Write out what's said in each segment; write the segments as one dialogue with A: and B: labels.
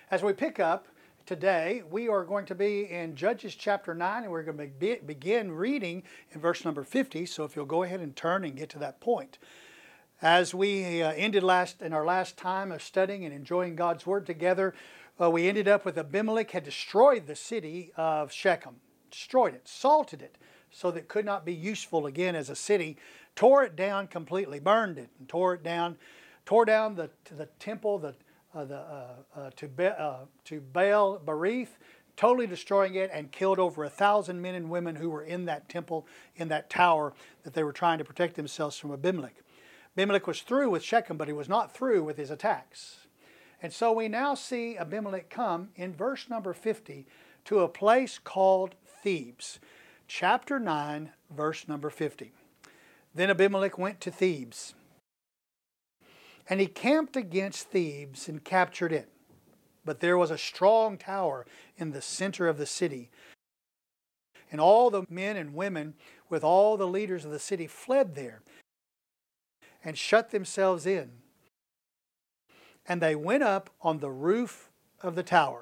A: As we pick up today, we are going to be in Judges chapter 9, and we're going to begin reading in verse number 50. So if you'll go ahead and turn and get to that point. As we ended in our last time of studying and enjoying God's Word together, we ended up with Abimelech had destroyed the city of Shechem. Destroyed it, salted it, so that it could not be useful again as a city. Tore it down completely, burned it, and tore down the temple, to Baal Berith, totally destroying it, and killed over 1,000 men and women who were in that temple, in that tower that they were trying to protect themselves from Abimelech. Abimelech was through with Shechem, but he was not through with his attacks. And so we now see Abimelech come in verse number 50 to a place called Thebes. Chapter 9, verse number 50. Then Abimelech went to Thebes, and he camped against Thebes and captured it. But there was a strong tower in the center of the city. And all the men and women with all the leaders of the city fled there and shut themselves in. And they went up on the roof of the tower.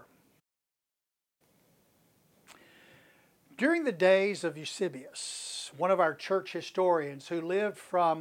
A: During the days of Eusebius, one of our church historians who lived from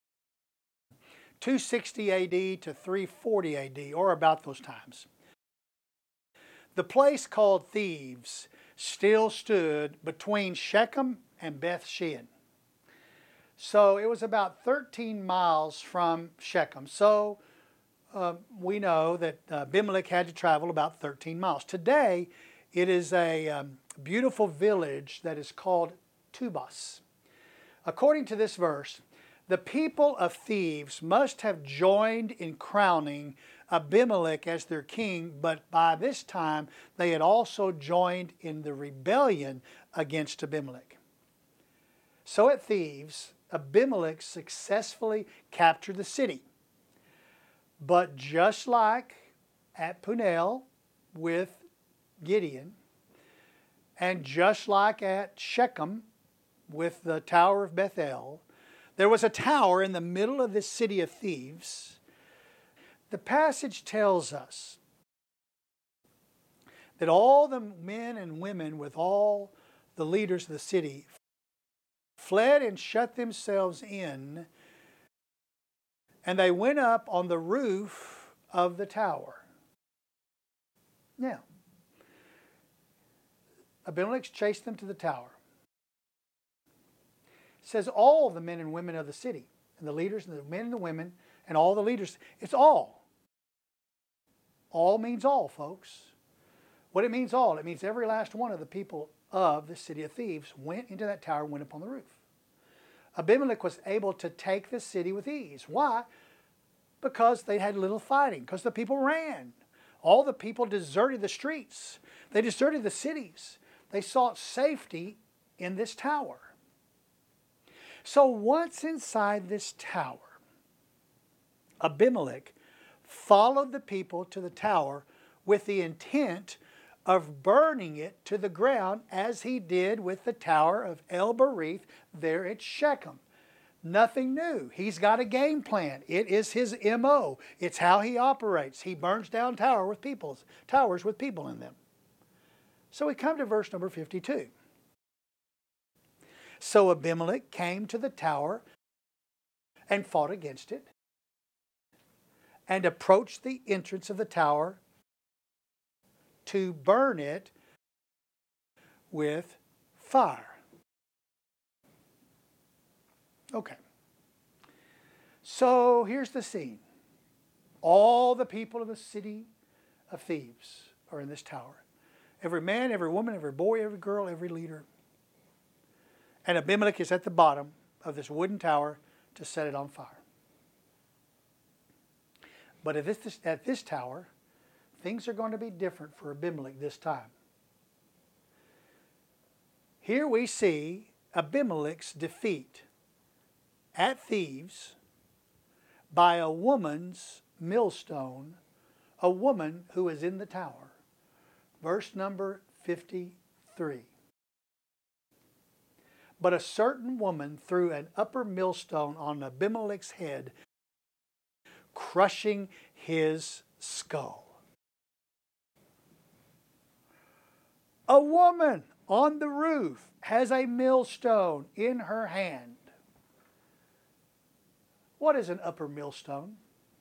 A: 260 AD to 340 AD, or about those times, the place called Thebes still stood between Shechem and Beth Shean. So it was about 13 miles from Shechem. So we know that Abimelech had to travel about 13 miles. Today, it is a beautiful village that is called Tubas. According to this verse, the people of Thebes must have joined in crowning Abimelech as their king, but by this time they had also joined in the rebellion against Abimelech. So at Thebes, Abimelech successfully captured the city. But just like at Punel with Gideon, and just like at Shechem with the Tower of Bethel, there was a tower in the middle of this city of Thebes. The passage tells us that all the men and women with all the leaders of the city fled and shut themselves in, and they went up on the roof of the tower. Now, Abimelech chased them to the tower. It says all the men and women of the city, and the leaders, and the men and the women, and all the leaders. It's all. All means all, folks. What it means all, it means every last one of the people of the city of Thebes went into that tower and went up on the roof. Abimelech was able to take the city with ease. Why? Because they had little fighting, because the people ran. All the people deserted the streets. They deserted the cities. They sought safety in this tower. So once inside this tower, Abimelech followed the people to the tower with the intent of burning it to the ground, as he did with the tower of El Berith there at Shechem. Nothing new. He's got a game plan. It is his MO. It's how he operates. He burns down towers with people in them. So we come to verse number 52. So Abimelech came to the tower and fought against it, and approached the entrance of the tower to burn it with fire. Okay. So here's the scene. All the people of the city of Thebes are in this tower. Every man, every woman, every boy, every girl, every leader. And Abimelech is at the bottom of this wooden tower to set it on fire. But at this tower, things are going to be different for Abimelech this time. Here we see Abimelech's defeat at Thebes by a woman's millstone, a woman who is in the tower. Verse number 53. But a certain woman threw an upper millstone on Abimelech's head, crushing his skull. A woman on the roof has a millstone in her hand. What is an upper millstone?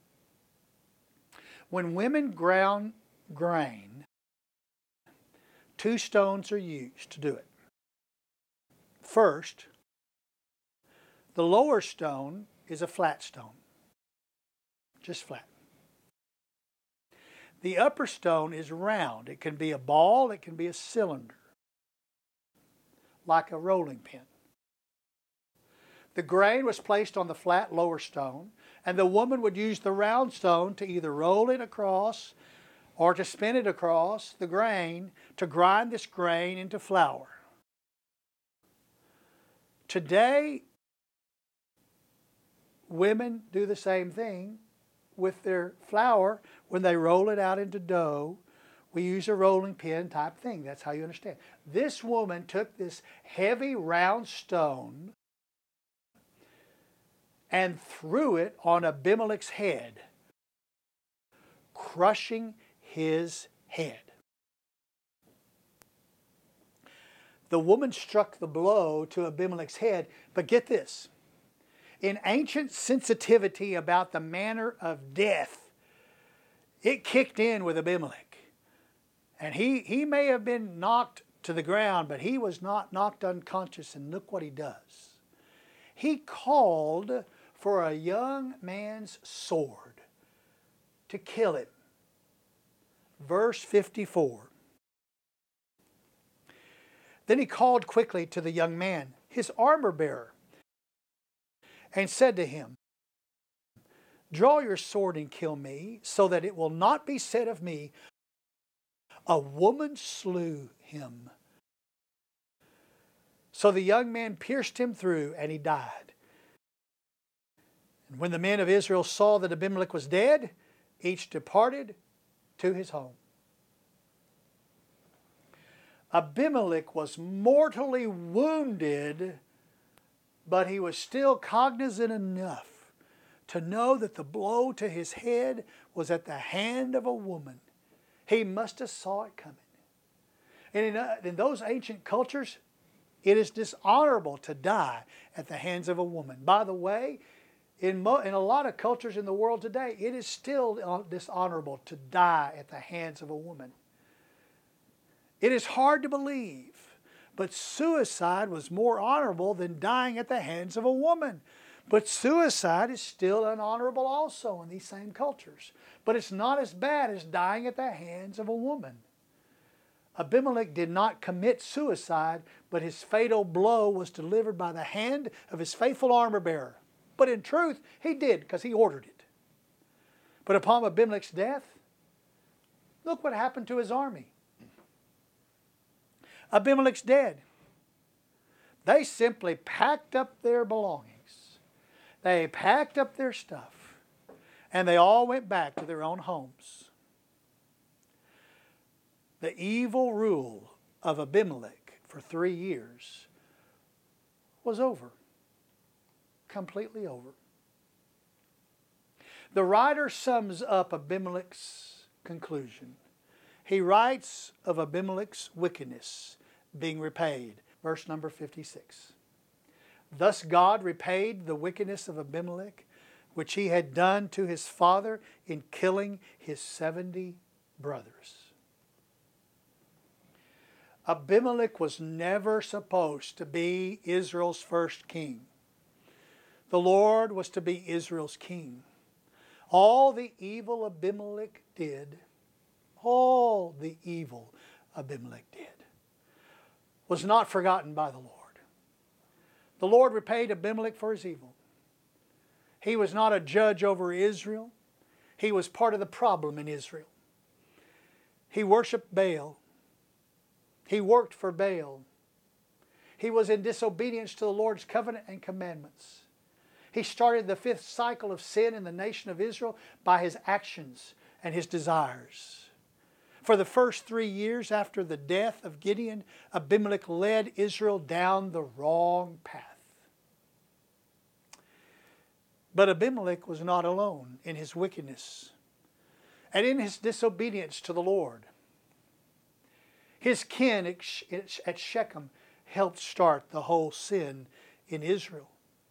A: When women ground grain, two stones are used to do it. First, the lower stone is a flat stone, just flat. The upper stone is round. It can be a ball, it can be a cylinder, like a rolling pin. The grain was placed on the flat lower stone, and the woman would use the round stone to either roll it across or to spin it across the grain to grind this grain into flour. Today, women do the same thing with their flour. When they roll it out into dough, we use a rolling pin type thing. That's how you understand. This woman took this heavy round stone and threw it on Abimelech's head, crushing his head. The woman struck the blow to Abimelech's head, but get this. In ancient sensitivity about the manner of death, it kicked in with Abimelech. And he may have been knocked to the ground, but he was not knocked unconscious, and look what he does. He called for a young man's sword to kill him. Verse 54. Then he called quickly to the young man, his armor bearer, and said to him, draw your sword and kill me, so that it will not be said of me, a woman slew him. So the young man pierced him through, and he died. And when the men of Israel saw that Abimelech was dead, each departed to his home. Abimelech was mortally wounded, but he was still cognizant enough to know that the blow to his head was at the hand of a woman. He must have saw it coming. And in those ancient cultures, it is dishonorable to die at the hands of a woman. By the way, in a lot of cultures in the world today, it is still dishonorable to die at the hands of a woman. It is hard to believe, but suicide was more honorable than dying at the hands of a woman. But suicide is still unhonorable also in these same cultures. But it's not as bad as dying at the hands of a woman. Abimelech did not commit suicide, but his fatal blow was delivered by the hand of his faithful armor bearer. But in truth, he did, because he ordered it. But upon Abimelech's death, look what happened to his army. Abimelech's dead. They simply packed up their belongings. They packed up their stuff, and they all went back to their own homes. The evil rule of Abimelech for 3 years was over. Completely over. The writer sums up Abimelech's conclusion. He writes of Abimelech's wickedness being repaid. Verse number 56. Thus God repaid the wickedness of Abimelech, which he had done to his father in killing his 70 brothers. Abimelech was never supposed to be Israel's first king. The Lord was to be Israel's king. All the evil Abimelech did, all the evil Abimelech did, was not forgotten by the Lord. The Lord repaid Abimelech for his evil. He was not a judge over Israel. He was part of the problem in Israel. He worshiped Baal. He worked for Baal. He was in disobedience to the Lord's covenant and commandments. He started the 5th cycle of sin in the nation of Israel by his actions and his desires. For the first 3 years after the death of Gideon, Abimelech led Israel down the wrong path. But Abimelech was not alone in his wickedness and in his disobedience to the Lord. His kin at Shechem helped start the whole sin in Israel.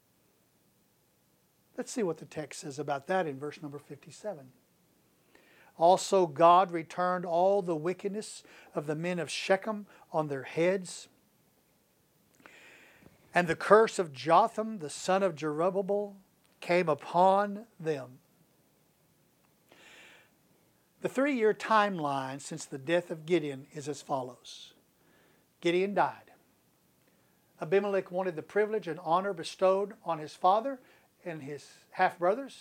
A: Let's see what the text says about that in verse number 57. Also God returned all the wickedness of the men of Shechem on their heads, and the curse of Jotham, the son of Jerubbaal, came upon them. The 3-year timeline since the death of Gideon is as follows. Gideon died. Abimelech wanted the privilege and honor bestowed on his father and his half-brothers.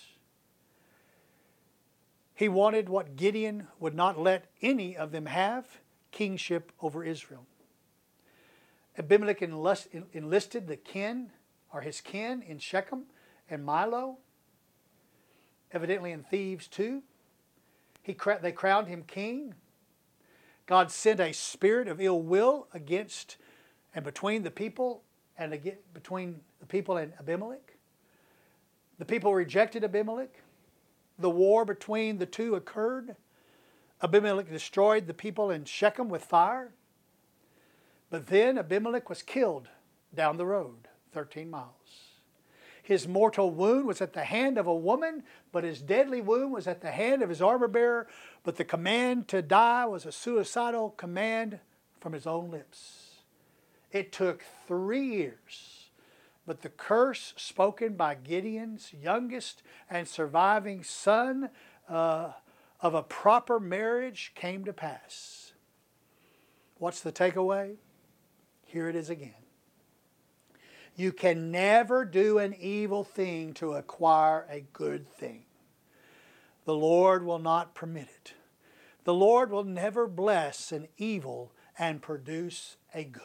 A: He wanted what Gideon would not let any of them have, kingship over Israel. Abimelech enlisted the kin, or his kin, in Shechem and Milo, evidently in Thieves too. They crowned him king. God sent a spirit of ill will against and between the people and between the people and Abimelech. The people rejected Abimelech. The war between the two occurred. Abimelech destroyed the people in Shechem with fire. But then Abimelech was killed down the road, 13 miles. His mortal wound was at the hand of a woman, but his deadly wound was at the hand of his armor-bearer. But the command to die was a suicidal command from his own lips. It took 3 years, but the curse spoken by Gideon's youngest and surviving son of a proper marriage came to pass. What's the takeaway? Here it is again. You can never do an evil thing to acquire a good thing. The Lord will not permit it. The Lord will never bless an evil and produce a good.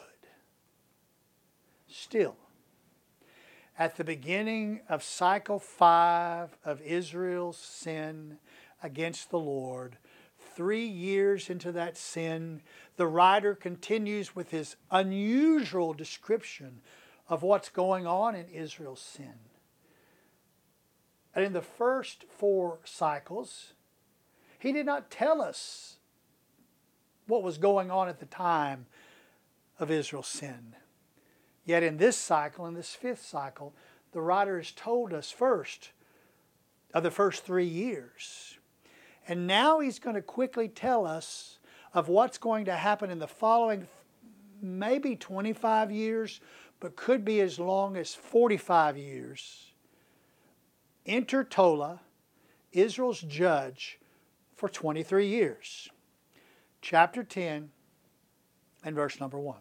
A: Still, at the beginning of cycle 5 of Israel's sin against the Lord, 3 years into that sin, the writer continues with his unusual description of what's going on in Israel's sin. And in the first 4 cycles, he did not tell us what was going on at the time of Israel's sin. Yet in this cycle, in this 5th cycle, the writer has told us first of the first 3 years. And now he's going to quickly tell us of what's going to happen in the following maybe 25 years, but could be as long as 45 years. Enter Tola, Israel's judge, for 23 years. Chapter 10 and verse number 1.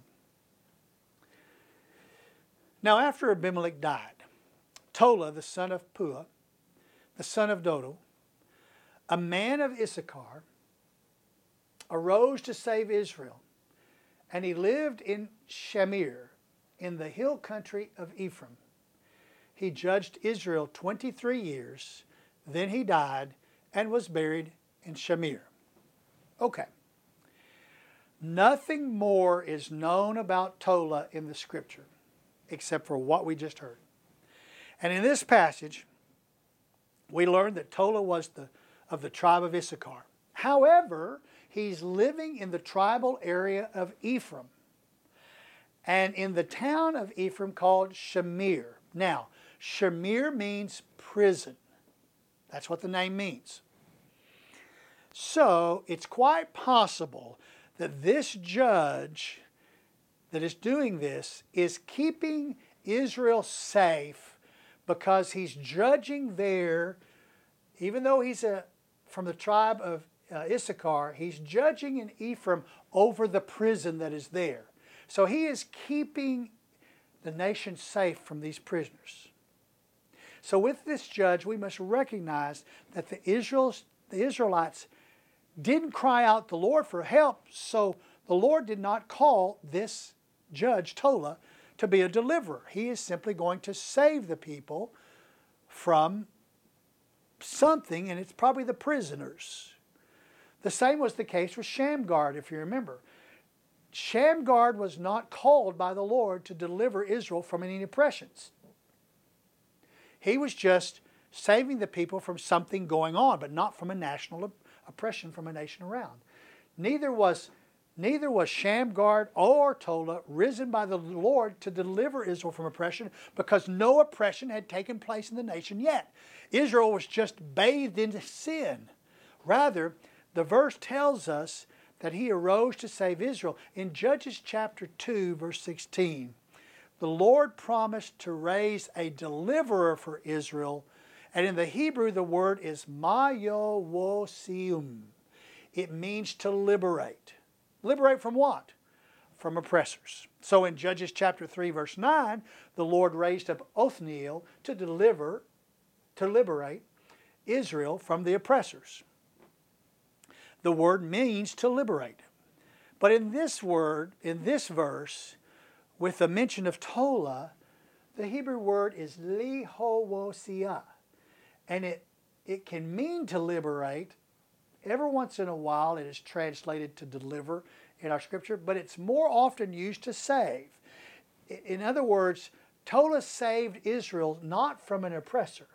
A: Now after Abimelech died, Tola, the son of Puah, the son of Dodo, a man of Issachar, arose to save Israel, and he lived in Shamir, in the hill country of Ephraim. He judged Israel 23 years, then he died and was buried in Shamir. Okay. Nothing more is known about Tola in the Scripture, except for what we just heard. And in this passage, we learn that Tola was of the tribe of Issachar. However, he's living in the tribal area of Ephraim, and in the town of Ephraim called Shamir. Now, Shamir means prison. That's what the name means. So, it's quite possible that this judge that is doing this is keeping Israel safe because he's judging there, even though he's from the tribe of Issachar, he's judging in Ephraim over the prison that is there. So he is keeping the nation safe from these prisoners. So with this judge, we must recognize that the Israelites didn't cry out to the Lord for help, so the Lord did not call this judge, Tola, to be a deliverer. He is simply going to save the people from something, and it's probably the prisoners. The same was the case with Shamgar, if you remember. Shamgar was not called by the Lord to deliver Israel from any oppressions. He was just saving the people from something going on, but not from a national oppression from a nation around. Neither was Neither was Shamgar or Tola risen by the Lord to deliver Israel from oppression, because no oppression had taken place in the nation yet. Israel was just bathed in sin. Rather, the verse tells us that he arose to save Israel. In Judges chapter 2, verse 16, the Lord promised to raise a deliverer for Israel, and in the Hebrew the word is mayowosium. It means to liberate. Liberate from what? From oppressors. So in Judges chapter 3, verse 9, the Lord raised up Othniel to liberate Israel from the oppressors. The word means to liberate. But in this verse, with the mention of Tola, the Hebrew word is lihowosia. And it can mean to liberate. Every once in a while it is translated to deliver in our scripture, but it's more often used to save. In other words, Tola saved Israel not from an oppressor,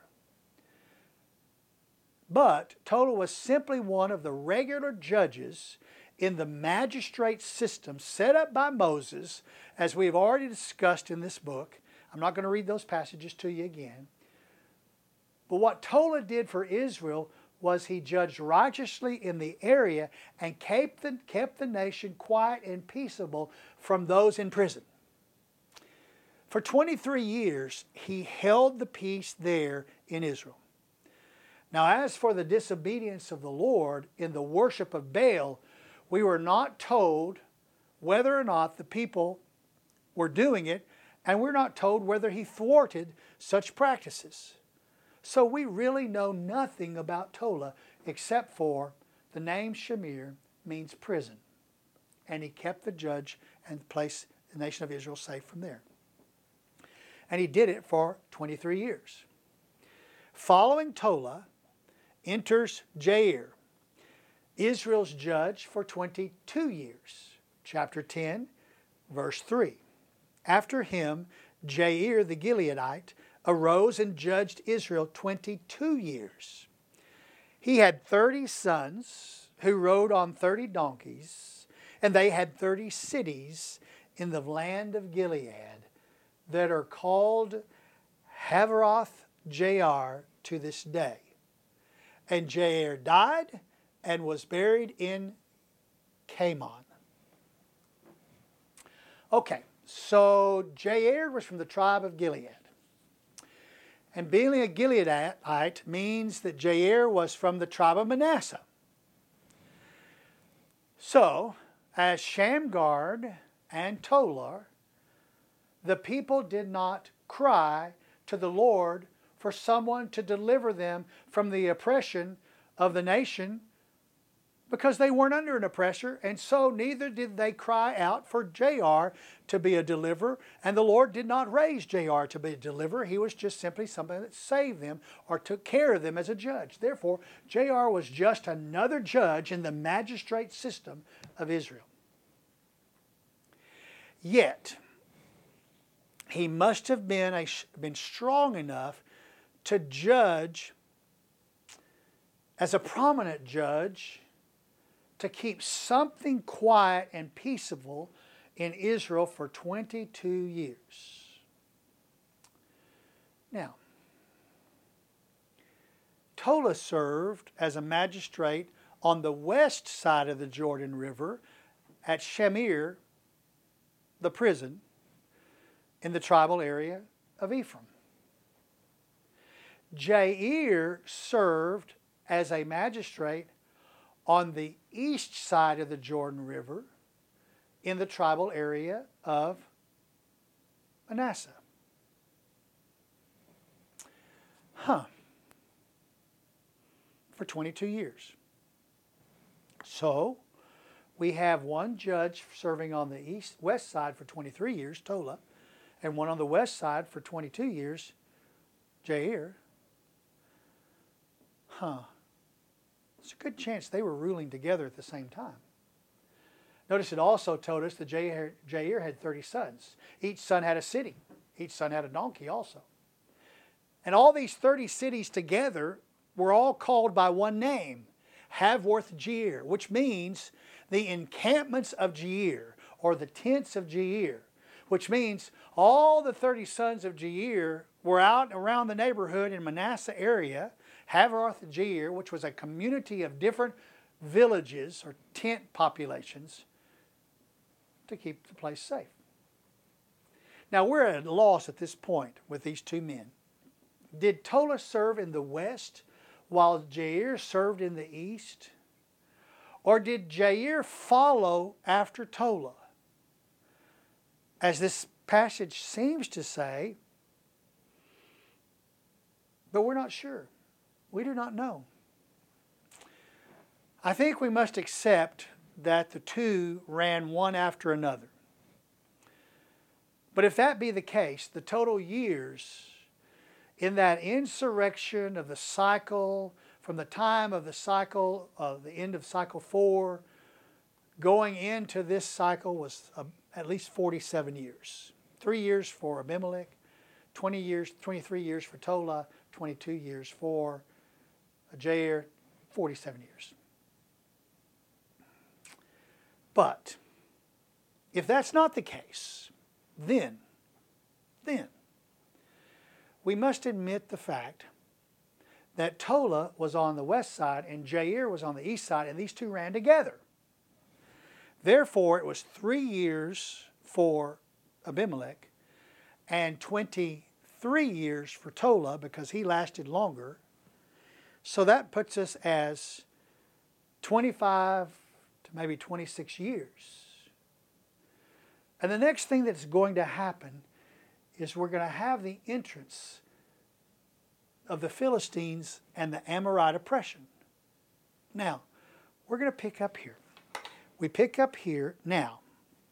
A: but Tola was simply one of the regular judges in the magistrate system set up by Moses, as we've already discussed in this book. I'm not going to read those passages to you again. But what Tola did for Israel was he judged righteously in the area and kept the nation quiet and peaceable from those in prison. For 23 years, he held the peace there in Israel. Now, as for the disobedience of the Lord in the worship of Baal, we were not told whether or not the people were doing it, and we're not told whether he thwarted such practices. So we really know nothing about Tola except for the name Shamir means prison. And he kept the judge and the nation of Israel safe from there. And he did it for 23 years. Following Tola enters Jair, Israel's judge for 22 years. Chapter 10, verse 3. After him, Jair the Gileadite arose and judged Israel 22 years. He had 30 sons who rode on 30 donkeys, and they had 30 cities in the land of Gilead that are called Havoth Jair to this day. And Jair died and was buried in Kamon. Okay, so Jair was from the tribe of Gilead. And being a Gileadite means that Jair was from the tribe of Manasseh. So, as Shamgar and Tola, the people did not cry to the Lord for someone to deliver them from the oppression of the nation, because they weren't under an oppressor, and so neither did they cry out for Jair to be a deliverer, and the Lord did not raise Jair to be a deliverer. He was just simply somebody that saved them or took care of them as a judge. Therefore, Jair was just another judge in the magistrate system of Israel. Yet, he must have been strong enough to judge as a prominent judge, to keep something quiet and peaceable in Israel for 22 years. Now, Tola served as a magistrate on the west side of the Jordan River at Shamir, the prison, in the tribal area of Ephraim. Jair served as a magistrate on the east side of the Jordan River in the tribal area of Manasseh. For 22 years. So, we have one judge serving on the west side for 23 years, Tola, and one on the west side for 22 years, Jair. It's a good chance they were ruling together at the same time. Notice it also told us that Jair had 30 sons. Each son had a city. Each son had a donkey also. And all these 30 cities together were all called by one name, Havoth Jair, which means the encampments of Jair, or the tents of Jair, which means all the 30 sons of Jair were out around the neighborhood in Manasseh area, Havoth and Jair, which was a community of different villages or tent populations to keep the place safe. Now we're at a loss at this point with these two men. Did Tola serve in the west while Jair served in the east? Or did Jair follow after Tola? As this passage seems to say, but we're not sure. We do not know. I think we must accept that the two ran one after another. But if that be the case, the total years in that insurrection of the cycle, from the time of the cycle, of the end of cycle 4, going into this cycle was at least 47 years. 3 years for Abimelech, 23 years for Tola, 22 years for Jair, 47 years. But if that's not the case, then we must admit the fact that Tola was on the west side and Jair was on the east side, and these two ran together. Therefore, it was 3 years for Abimelech and 23 years for Tola, because he lasted longer. So that puts us as 25 to maybe 26 years. And the next thing that's going to happen is we're going to have the entrance of the Philistines and the Amorite oppression. Now, we're going to pick up here. We pick up here now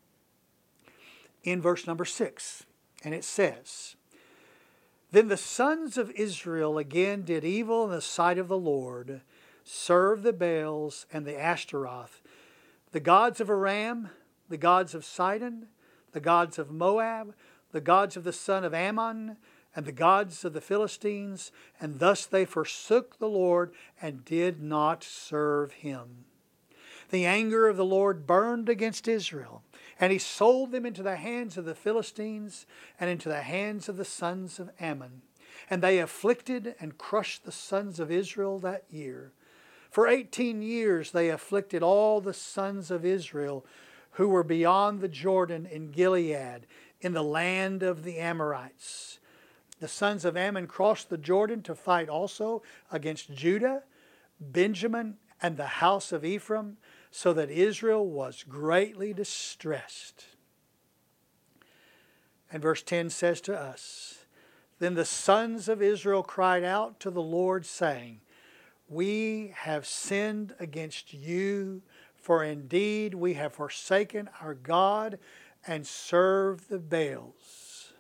A: in verse number 6, and it says, "Then the sons of Israel again did evil in the sight of the Lord, served the Baals and the Ashtaroth, the gods of Aram, the gods of Sidon, the gods of Moab, the gods of the son of Ammon, and the gods of the Philistines, and thus they forsook the Lord and did not serve him. The anger of the Lord burned against Israel, and he sold them into the hands of the Philistines and into the hands of the sons of Ammon. And they afflicted and crushed the sons of Israel that year. For 18 years they afflicted all the sons of Israel who were beyond the Jordan in Gilead, in the land of the Amorites. The sons of Ammon crossed the Jordan to fight also against Judah, Benjamin, and the house of Ephraim, so that Israel was greatly distressed." And verse 10 says to us, "Then the sons of Israel cried out to the Lord, saying, We have sinned against you, for indeed we have forsaken our God and served the Baals.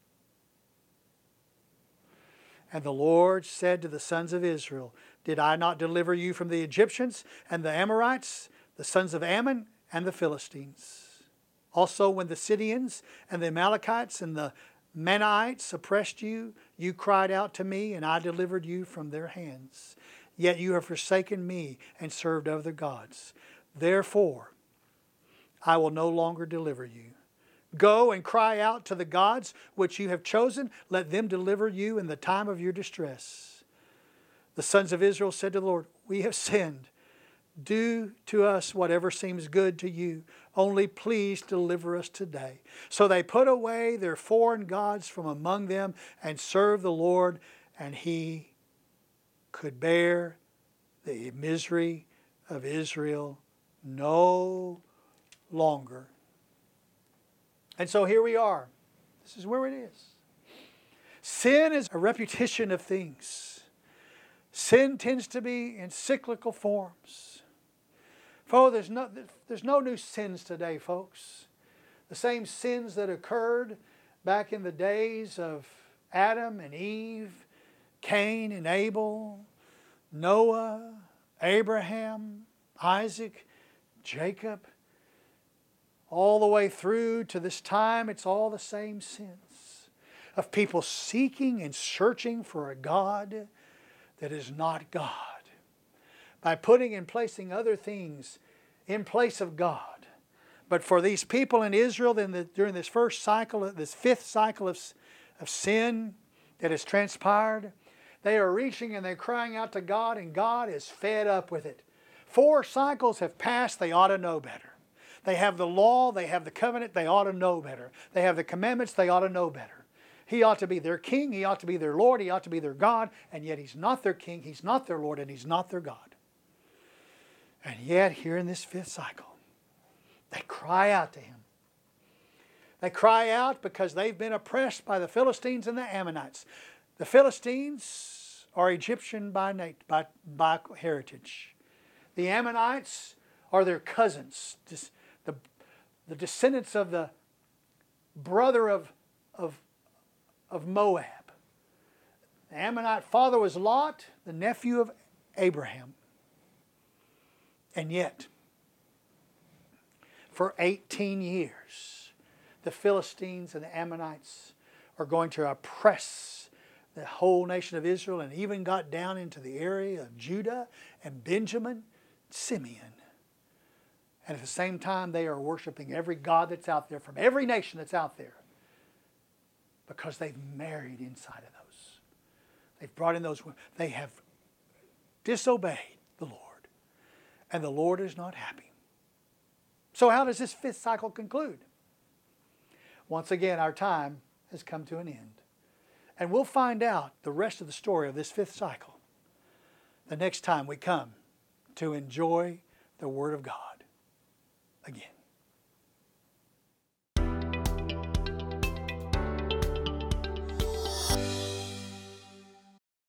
A: And the Lord said to the sons of Israel, Did I not deliver you from the Egyptians and the Amorites, the sons of Ammon and the Philistines? Also when the Sidonians and the Amalekites and the Manahites oppressed you, you cried out to me, and I delivered you from their hands. Yet you have forsaken me and served other gods. Therefore, I will no longer deliver you. Go and cry out to the gods which you have chosen. Let them deliver you in the time of your distress." The sons of Israel said to the Lord, "We have sinned. Do to us whatever seems good to you. Only please deliver us today." So they put away their foreign gods from among them and served the Lord, and he could bear the misery of Israel no longer. And so here we are. This is where it is. Sin is a repetition of things. Sin tends to be in cyclical forms. There's no new sins today, folks. The same sins that occurred back in the days of Adam and Eve, Cain and Abel, Noah, Abraham, Isaac, Jacob, all the way through to this time, it's all the same sins of people seeking and searching for a God that is not God, by putting and placing other things in place of God. But for these people in Israel, during this first cycle, this fifth cycle of sin that has transpired, they are reaching and they're crying out to God, and God is fed up with it. 4 cycles have passed, they ought to know better. They have the law, they have the covenant, they ought to know better. They have the commandments, they ought to know better. He ought to be their king, He ought to be their Lord, He ought to be their God, and yet He's not their king, He's not their Lord, and He's not their God. And yet, here in this fifth cycle, they cry out to Him. They cry out because they've been oppressed by the Philistines and the Ammonites. The Philistines are Egyptian by heritage. The Ammonites are their cousins, the descendants of the brother of Moab. The Ammonite father was Lot, the nephew of Abraham. And yet, for 18 years, the Philistines and the Ammonites are going to oppress the whole nation of Israel, and even got down into the area of Judah and Benjamin, Simeon. And at the same time, they are worshiping every god that's out there, from every nation that's out there, because they've married inside of those. They've brought in those women. They have disobeyed the Lord, and the Lord is not happy. So how does this fifth cycle conclude? Once again, our time has come to an end. And we'll find out the rest of the story of this fifth cycle the next time we come to enjoy the Word of God again.